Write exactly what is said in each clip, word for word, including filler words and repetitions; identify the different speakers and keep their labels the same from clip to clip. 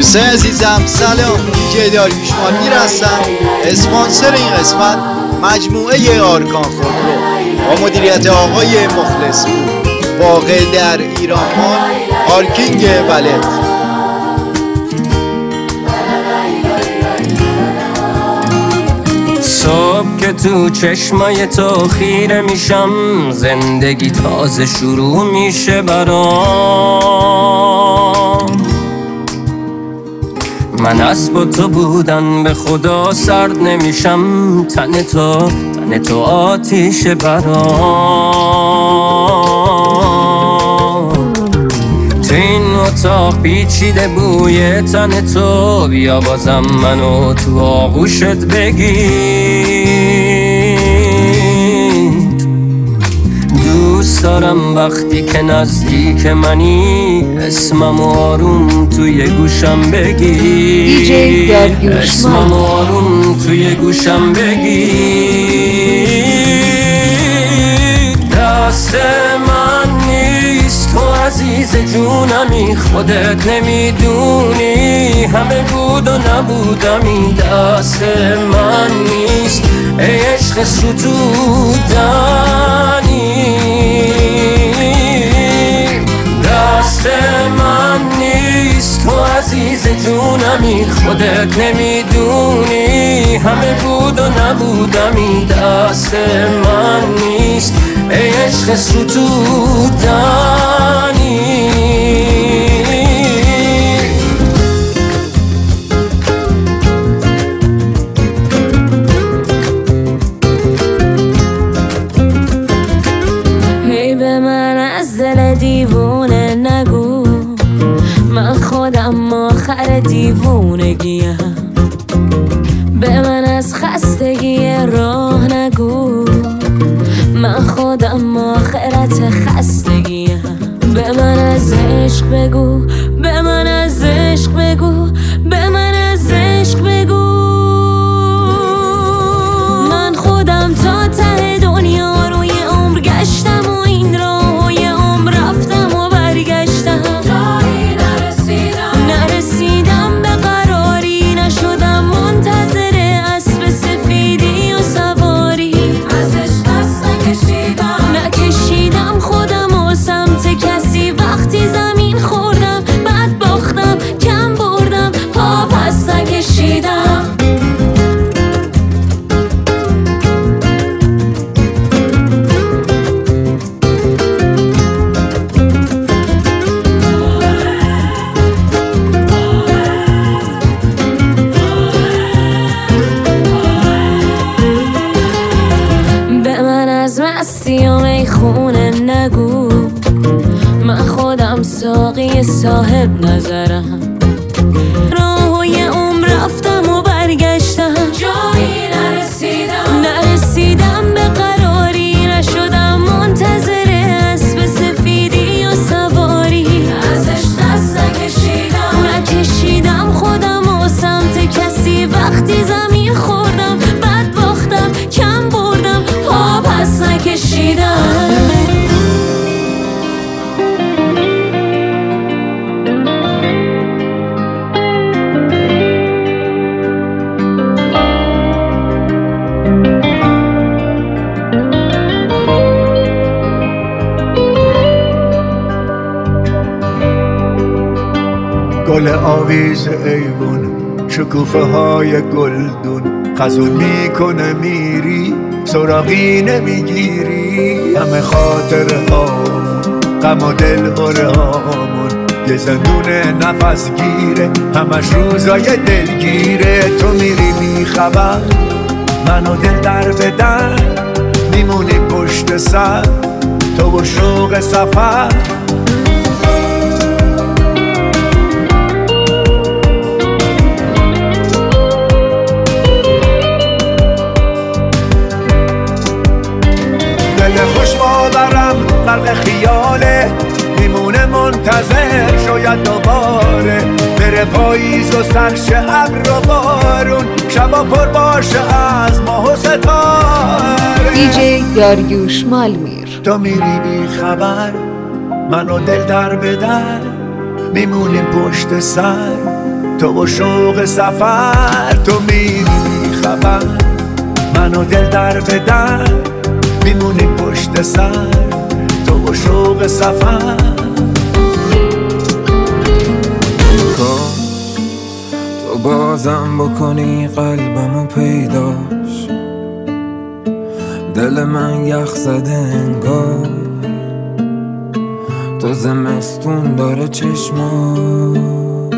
Speaker 1: دوستان عزیزم سلام، دیجی داریوش مالمیر هستم. اسپانسر این قسمت مجموعه آرکان خودرو با مدیریت آقای مخلص بود، واقع در ایران مال، پارکینگ ولت.
Speaker 2: صبح که تو چشمای تو خیره میشم، زندگی تازه شروع میشه برام. من از با تو بودن به خدا سرد نمیشم، تن تو تن تو آتیش برام. تو این اتاق پیچیده بوی تن تو، بیا بازم منو تو آغوشت بگیر. دوست دارم وقتی که نزدیک منی، اسمم آروم توی گوشم بگیر.
Speaker 3: دیجی داریوش
Speaker 2: اسمم آروم توی گوشم بگیر. دست من نیست تو عزیز جونمی، خودت نمیدونی همه بود و نبودمی. دست من نیست ای عشق ستودنی، دست من نیست تو عزیز جونمی، خودت نمیدونی همه بود و نبودمی. دست من نیست ای عشق ستودنی.
Speaker 3: هی به من از دل دیوونه نگو، من خودم آخر دیوونگیم. به من از خستگی راه نگو، من خودم آخرت خستگیم. به من از عشق بگو، به من از عشق بگو، به من از عشق بگو. من خودم تا ته دنیا رو یه عمر گشتم و این راه و یه عمر رفتم و برگشتم، جایی نرسیدم نرسیدم به قراری، نشدم منتظر اسب سفیدی و سواری. ازش دست نکشیدم نکشیدم خودم و سمت کسی، وقتی زمین خوردم بعد باختم کم بردم پا پس نکشیدم. به من از مستی و میخونه نگو، من خودم ساقی صاحب نظرم. راه و یه عمر رفتم و برگشتم، جایی نرسیدم نرسیدم به قراری، نشدم منتظر اسب سفیدی و سواری. ازش دست نکشیدم نکشیدم خودم و سمت کسی، وقتی زمین خوردم بعد باختم کم بردم پا پس نکشیدم.
Speaker 4: گل آویز ایوون، شکوفه های گلدون، خزون میکنه میری سراغی نمیگیری. همه خاطره هامون، غم و دل بره هامون، یه زندون نفس گیره، همش روزای دلگیره. تو میری بی خبر، منو دل در بدن، میمونی پشت سر تو و شوق سفر. خوش باورم غرق خیاله، میمونه منتظر شاید دوباره بره پاییز و سرشه ابر و بارون، شبا پر باشه از ماه و ستاره.
Speaker 3: دیجی داریوش مالمیر.
Speaker 4: تو میری بی خبر، منو دل در به در، میمونیم پشت سر تو و شوق سفر، تو میری خبر منو دل در به در میمونی پشت سر، تو و شوق سفر.
Speaker 5: تو بازم بکنی قلبمو پیداش، دل من یخ زده انگار، تو زمستون داره چشمات،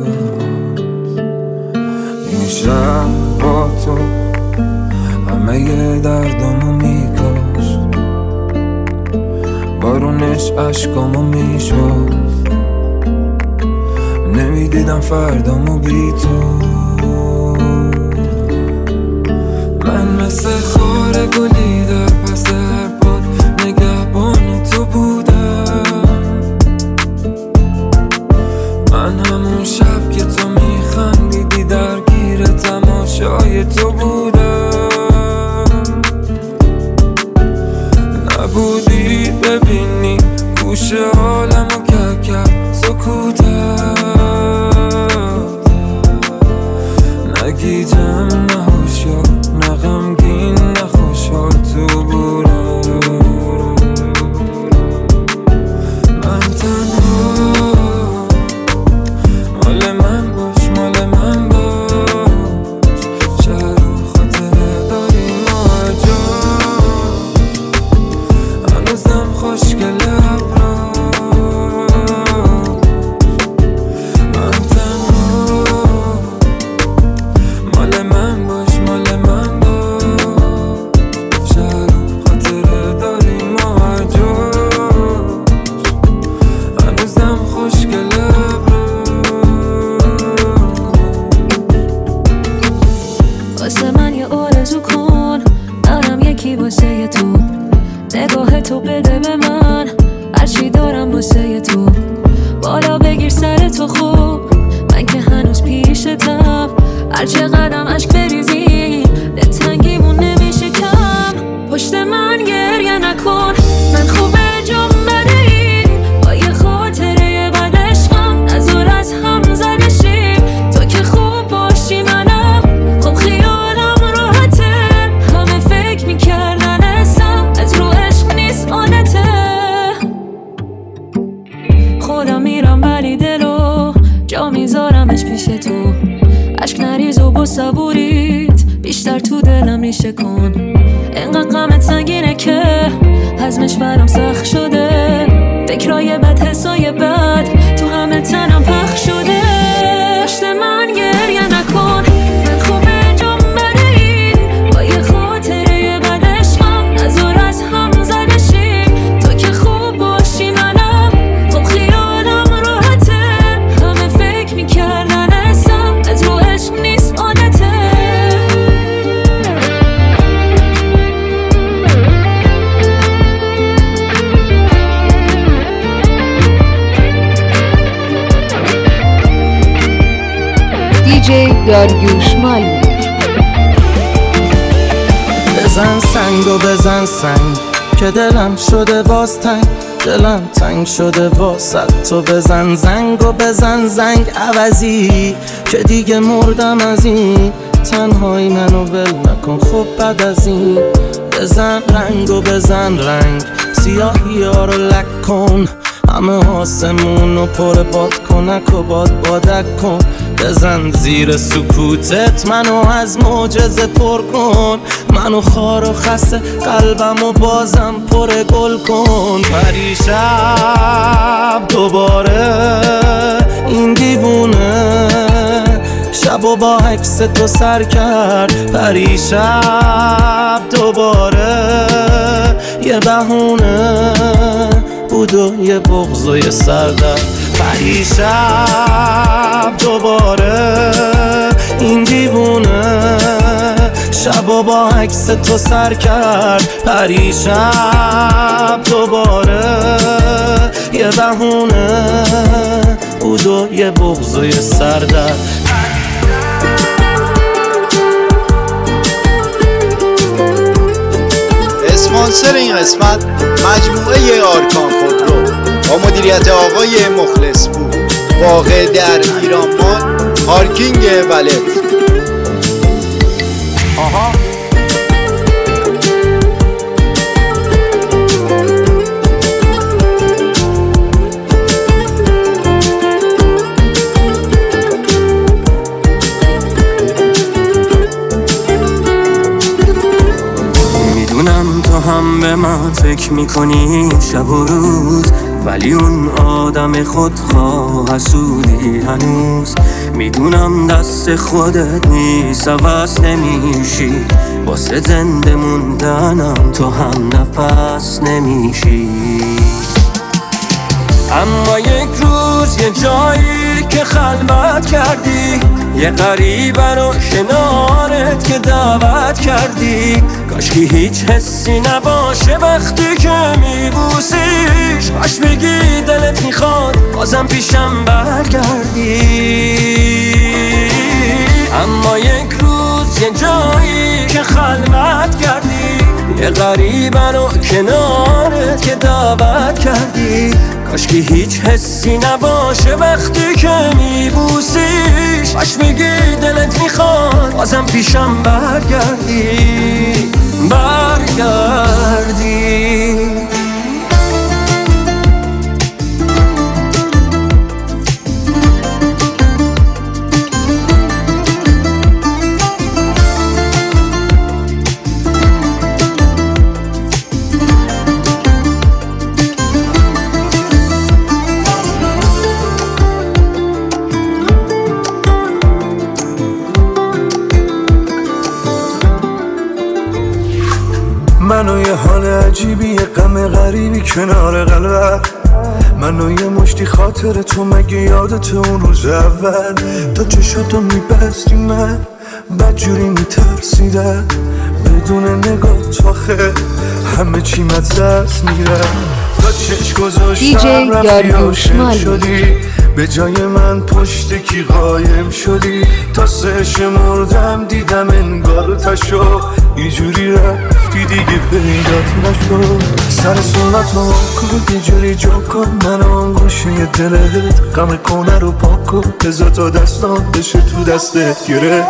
Speaker 5: این شب با تو همه ی دردامو میکاشت، بارونش عشقامو میشست، نمیدیدم فردامو بی تو. من مثل خار گلی در پس هر باد نگهبان تو بودم، من همون شب که تو میخندیدی درگیر تماشای تو بودم، نبودی ببینی گوش حالمو که کرد سکوتت، نگیجم نه هوشیار نه غمگین نه خوشحال تو بودم، من تنها مال من باش مال من باش، شهر و خاطره داریم ما جاش، هنوزم خوشگله
Speaker 3: تو بده به من هرچی دارم واسه تو، بالا بگیر سر تو خوب، من که هنوز پیشتم، هرچه قدم عشق بریزی دلتنگیمون نمیشه کم، پشت من گریه نکن من خوبه جام بده این، با یه خاطره بد عشقم نزار از هم زده شیم، تو که خوب باشی منم خب خیالم راحته، همه فکر میکردن اسم از رو عشق نیست عادته، خودم میرم ولی دلو جا میذارمش پیش تو، عشق نریز و با صبوریت بیشتر تو دلم ریشه کن، انقدر غمت سنگینه که هضمش برام سخت شده، فکرای بد حسای بد تو همه تنم پخش شده، پشت من گریه نکن من خوبه جام بده این، با یه خاطره بد عشقم نزار از هم زده شیم، تو که خوب باشی منم خب خیالم راحته، همه فکر میکردن اسم از رو عشق نیست عادته.
Speaker 6: دیجی داریوش مالمیر.
Speaker 7: بزن سنگ و بزن سنگ که دلم شده باز تنگ، دلم تنگ شده واسد تو، بزن زنگ و بزن زنگ عوضی که دیگه مردم از این تنهایی، منو ول نکن خب بعد از این، بزن رنگ و بزن رنگ سیاهی ها رو لک کن، همه آسمون رو پر باد کنک و باد بادک کن، بزن زیر سکوتت منو از معجزه پر کن، منو خار و خسته قلبم و بازم پر گل کن، پریشب دوباره این دیوونه شب و با عکس تو سر کرد، پریشب دوباره یه بهونه بود و یه بغض و یه سردرد، پریشب دوباره این دیوونه شب و با عکس تو سر کرد، پریشب دوباره یه بهونه بود و یه بغض و یه سردرد.
Speaker 1: اسپانسر این قسمت مجموعه آرکان خودرو با مدیریت آقای مخلص بود، واقع در ایران مال، پارکینگ ولت.
Speaker 7: آها
Speaker 2: میدونم تو هم به من فکر میکنی شب و روز، ولی اون آدم خودخواه حسودی هنوز. میدونم دست خودت نیست عوض نمیشی، واسه زنده موندنم تو هم نفس نمیشی. اما یک روز یه جایی که خلوت کردی، یه غریبه رو کنارت که دعوت کردی. کاشکی هیچ حسی نباشه وقتی که میبوسیش، باش بگی دلت میخواد بازم پیشم برگردی. اما یک روز یه جایی که خلوت کردی، یه غریبه رو کنارت که دعوت کردی. کاشکی هیچ حسی نباشه وقتی که میبوسیش، باش بگی دلت میخواد بازم پیشم برگردی برگردی.
Speaker 8: منو یه حال عجیبی، یه غم غریبی کنار قلبم. منو یه مشتی خاطر تو، مگه یادت اون روز اول تا چشاتو میبستی من بدجوری میترسیدم. بدون نگاه آخه همه چی مدست میرم. تا چشم گذاشتم رفتی عاشق شدی، به جای من پشت کی قایم شدی. تا سه شمردم دیدم انگار تشو، اینجوری رفتی دیگه پیدات نشد. سر سنت رو کن یه جوری جو کن، من آن گوشه دلت غم کنه رو پاک کن. بذار تا دستان بشه تو دستت گره.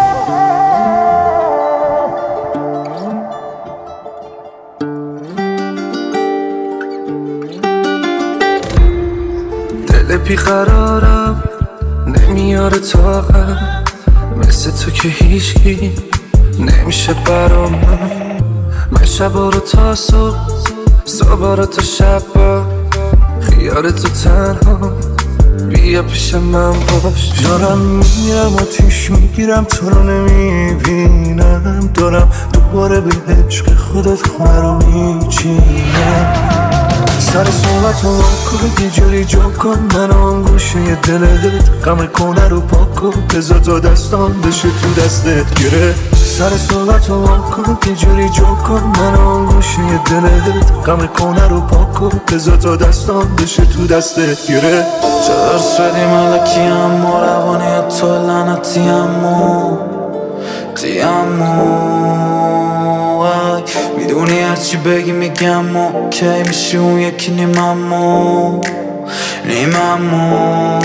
Speaker 8: دل بیقرارم نمیاره طاقم، مثل تو که هیچکی نمیشه برام. من شبا رو تا صبح، صبح رو تا شبا، خیال تو تنها بیا پیش من باش. دارم میرم آتیش میگیرم تو رو نمیبینم، دارم دوباره به عشق خودت خونه رو میچینم. سر صحبت رو کن یه جوری جو کن، من آن گوشه دلت غم کنه رو پاک کن. بذار تا دستان بشه تو دستت گره. سر صحبت رو کن یه جوری جو کن، من آن گوشه دلت غم کنه رو پاک کن. بذار تا دستان بشه تو دستت گره.
Speaker 5: چرس بدی ملکی امو، روانی تو لعنتی امو تی امو. میدونی هرچی بگی میگم و کی میشی اون یکی نیم امو نیم امو.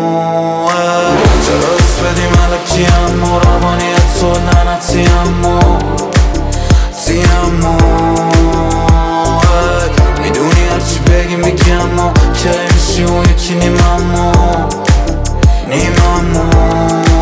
Speaker 5: چرس بدی ملکی امو، روانی تو لعنتی امو تی امو. میدونی هرچی بگی میگم و کی میشی اون یکی نیم امو نیم امو.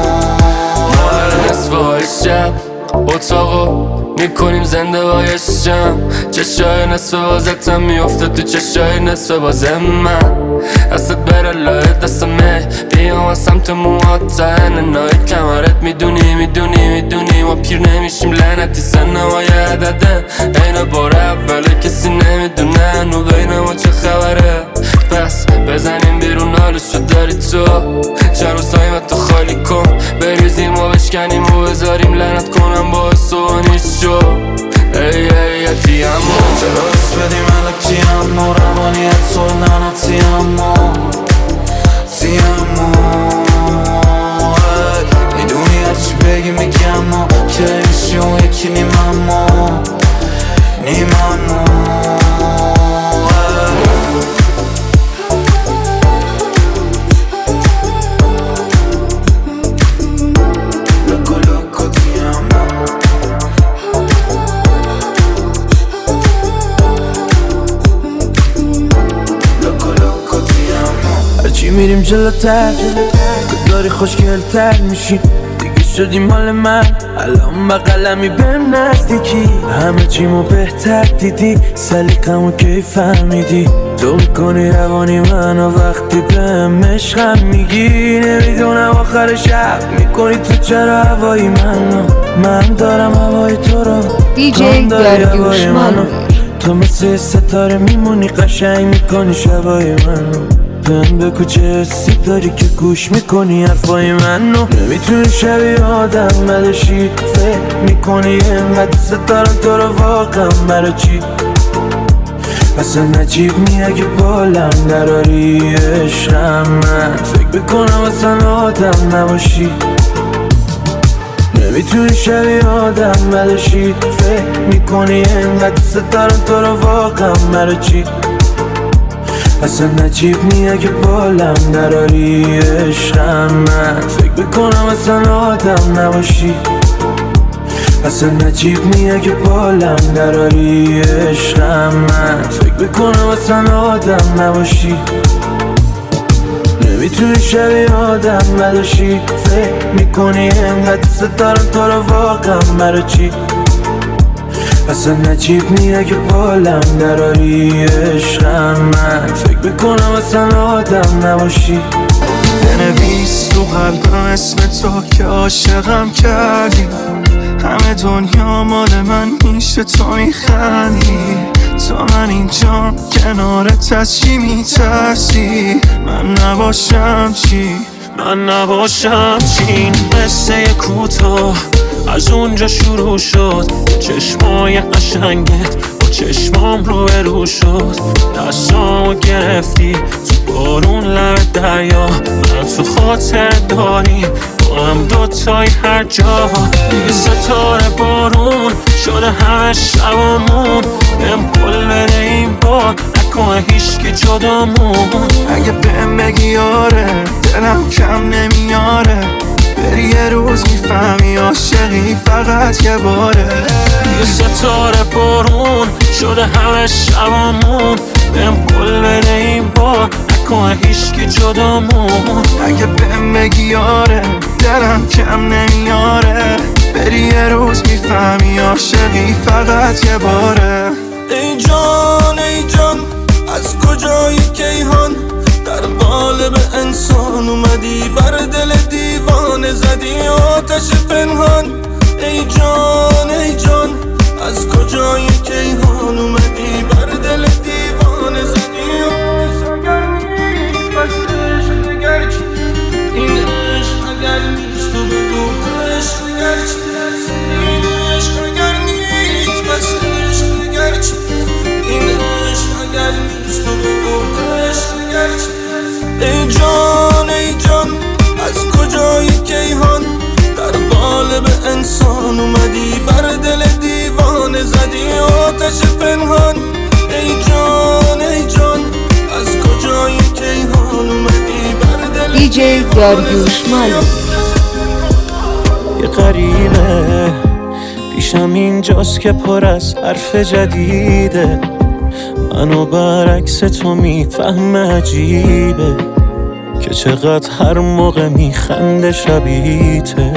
Speaker 2: نصفه شب اتاقو میکنیم زنده بایشم، چشای نصف بازتم میفته تو چشای نصف بازم. من دستت بره لای دستمه، بیام از سمت موهات تهنه نایت کمرت. میدونی میدونی میدونی ما پیر نمیشیم لعنتی، سنمای عدده اینو بار اوله کسی نمیدونه نو بین ما چه خبره. پس بزنیم بیرون حالشو داری تو، چند روز تایمتو خالی کن، بریزیم و بشکنیم و بذاریم لعنت کنم با سوانیش شو. ای ای ای امو
Speaker 5: چرس بدی ملکی امو، روانی تو لعنتی امو تی امو. میدونی هرچی بگی میگم و کی میشی اون یکی نیم امو نیم امو.
Speaker 7: چی میریم جلوتر تو داری خوشگلتر میشی دیگه شدی مال من الان با قلمی بهم نزدیکی همه چیمو بهتر دیدی سلیقمو کی فهمیدی تو میکنی روانی منو وقتی بهم عشقم میگی نمیدونم آخر شب میکنی تو چرا هوایی منو من دارم هوای تو رو
Speaker 6: دی جی داریوش مالوی
Speaker 7: تو مثل ستاره میمونی قشنگ میکنی شبای منو بهم بگو چه حسی داری که گوش میکنی حرفای منو نمیتونی شبیه آدم بدشی فکر میکنی اینقدر دوست دارم تو رو واقعا برای چی اصلا نجیب نی اگه بالم دراری عشقم من فکر بکنم اصلا آدم نباشی نمیتونی شبیه آدم بدشی فکر میکنی اینقدر دوست دارم تو رو واقعا برای چی اصلا نجیب نی اگه بالم دراری عشقم من فکر بکنم اصلا آدم نباشی اصلا نجیب نی اگه بالم دراری عشقم من فکر بکنم اصلا آدم نباشی نمیتونی شبیه آدم بداشی فکر میکنی اینقدر دوست دارم تو رو واقعا برای چی اصلا نجیب نی اگه بالم دراری عشقم من فکر بکنم اصلا آدم نباشی
Speaker 8: بنویس تو قلبم اسم تو که عاشقم کردی همه دنیا مال من میشه تو میخندی تو من اینجا کنارت از چی میترسی من نباشم چی من نباشم چی این قصه کوتاه از اونجا شروع شد چشمای قشنگت با چشمام رو برو شد دستامو گرفتی تو بارون لب دریا من تو خاطر داریم با هم دوتای هر جا دیگه ستاره بارون شده همه شبامون بهم قول بده این بار نکنه هیچکی جدامون اگه بهم بگی آره دلم کم نمیاره بری یه روز میفهمی عاشقی فقط یه باره یه ستاره بارون شده همه شبامون بهم قول بده این بار نکنه هیچکی جدامون اگه بهم بگی آره دلم کم نمیاره بری یه روز میفهمی عاشقی فقط یه باره ای جان ای جان از کجای کیهان در قالب انسان اومدی بر دل دیوانه زدی آتش پنهان ای جان ای جان از کجای کیهان اومدی بر دل دیوانه زدی آتش اگر نیست بس عشق اگر چی این عشق اگر نیست تو بگو عشق اگر چی این عشق اگر نیست بس عشق اگر چی این عشق اگر نیست تو بگو عشق اگر چی ای جان ای جان از کجای کیهان در قالب انسان اومدی بر دل دیوانه زدی آتش پنهان ای جان ای جان از کجای کیهان اومدی بر دل
Speaker 6: دی جی داریوش مالوی
Speaker 8: یه غریبه پیشم اینجاست که پر از حرف جدیده منو برعکس تو میفهمه عجیبه که چقدر هر موقع میخنده شبیته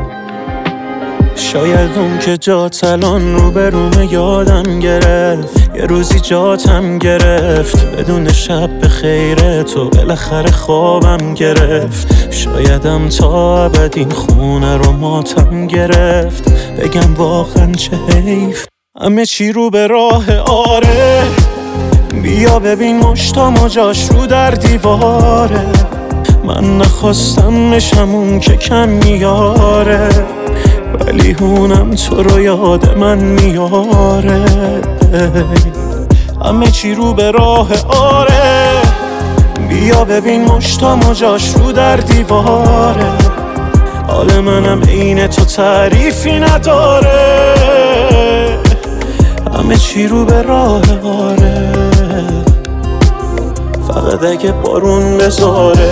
Speaker 8: شاید اون که جات الان رو به رومه یادم گرفت یه روزی جاتم گرفت بدون شب به خیره تو بالاخره خوابم گرفت شایدم تا ابد این خونه رو ماتم گرفت بگم واقعا چه حیف همه چی رو به راه آره بیا ببین مشتام و جاش رو در دیواره من نخواستم نشم اون که کم میاره ولی هونم تو رو یاد من میاره همه چی رو به راه آره بیا ببین مشتام و جاش رو در دیواره حال منم عین تو تعریفی نداره همه چی رو به راه آره فقط اگه بارون بذاره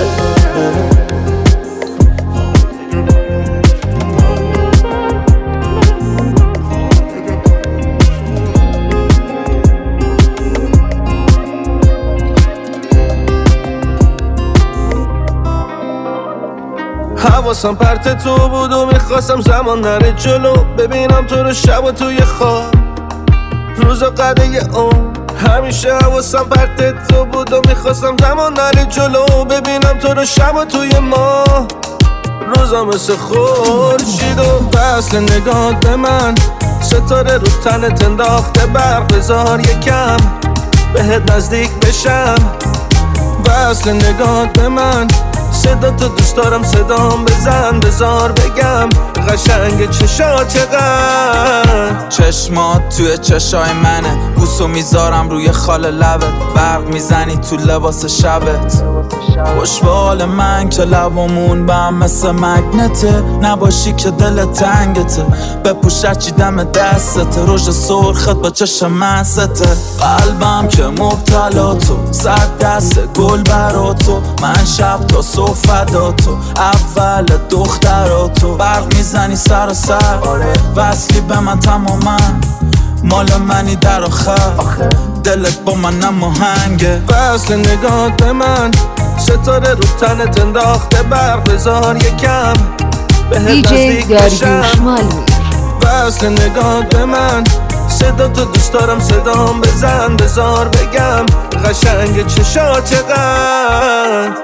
Speaker 8: حواسم پرت تو بود و میخواستم زمان نره جلو، ببینم تو رو شب و توی خواب روز و قده اون. همیشه حواسم پرت تو بود و میخواستم زمان نره جلو، ببینم تو رو شب و توی ما روزا مثل خورشید و فصل نگاه به من، ستاره رو تنت انداخته برق، بذار یکم بهت نزدیک بشم. وصل نگاه به من، صدا تو دوست دارم، صدام بزن، بذار بگم قشنگ چشات چقدر.
Speaker 5: چشمات توی چشای منه، بوسو میذارم روی خال لبت، برق میزنی تو لباس شبت. خوش به حال من که لبامون به هم مثل مگنته، نباشی که دل تنگته، بپوش چی دم دستته، رژ سرخت با چشم مسته. قلبم که مبتلا تو، صد دست گل برا تو، من شب تا صبح فدا تو، اول دختراتو. برق میزنی سر و سر، وصلی به من تماما، مال منی در آخر، دلت با من نماهنگه.
Speaker 8: وصل نگاه به من، ستاره رو تنت انداخته برق، بذار یکم بهت نزدیک بشم. وصل نگاه به من، صدا تو دوست دارم، صدام بزن، بذار بگم قشنگ چشات چقدر.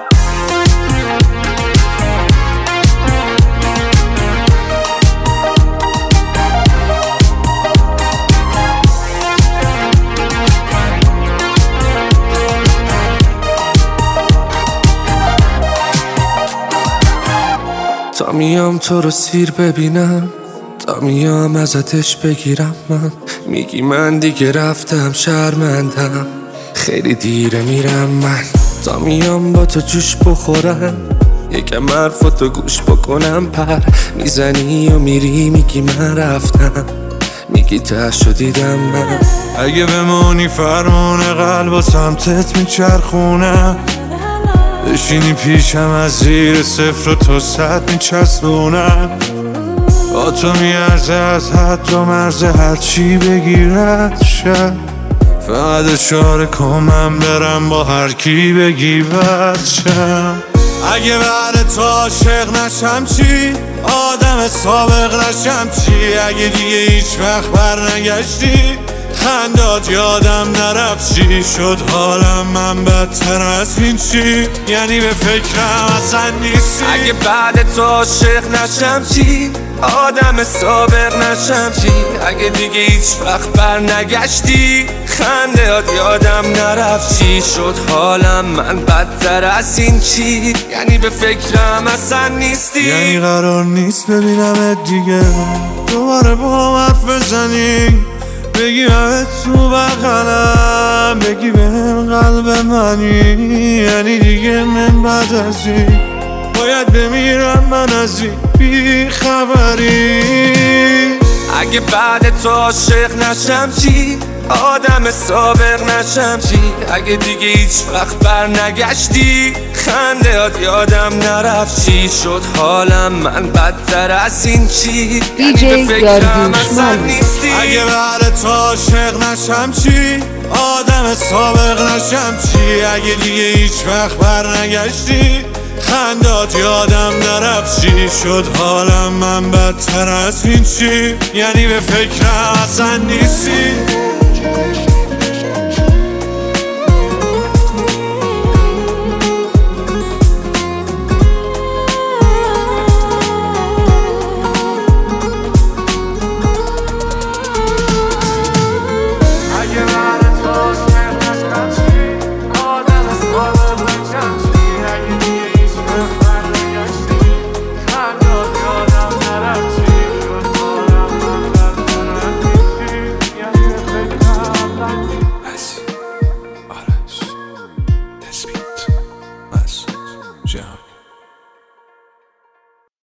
Speaker 8: تا میام تو رو سیر ببینم، تا میام ازتش بگیرم، من میگی من دیگه رفتم شرمندم، خیلی دیره میرم من. تا میام با تو جوش بخورم، یکم حرفاتو گوش بکنم، پر میزنی و میری میگی من رفتم، میگی تهشو دیدم من.
Speaker 9: اگه بمونی فرمون قلب و سمتت میچرخونم، بشینی پیشم از زیر صفر و تا صد میچسبونم، با تو میارزه از حد و مرز هرچی بگیرد شد، فقط اشاره کن من برم با هر کی بگی بد شم. اگه بعد تو عاشق نشم چی؟ آدم سابق نشم چی؟ اگه دیگه هیچ وقت بر نگشتی، خندات یادم نرفت چی شد حالم، من بدتر از این چی؟ یعنی به فکرم اصلا نیستی.
Speaker 8: اگه بعد تو عاشق نشم چی؟ آدم سابق نشم چی؟ اگه دیگه هیچ وقت بر نگشتی، خندات یادم نرفت چی شد حالم، من بدتر از این چی؟ یعنی به فکرم اصلا نیستی.
Speaker 9: یعنی قرار نیست ببینمت دیگه، دوباره با حرف بزنی، بگی همه تو بغلم، بگی به هم قلب منی، یعنی دیگه من بعد از این باید بمیرم من از این بی خبری.
Speaker 8: اگه بعد تو عاشق نشم چی؟ آدم سابق نشم چی؟ اگه دیگه هیچ وقت بر نگشتی، خندهات یادم نرفت چی شد حالم، من بدتر از این چی؟ یعنی به فکرم اصلا نیستی.
Speaker 9: اگه بعد تو عاشق نشم چی؟ آدم سابق نشم چی؟ اگه دیگه هیچ وقت بر نگشتی، خندات یادم نرفت چی شد حالم، من بدتر از این چی؟ یعنی به فکرم اصلا نیستی.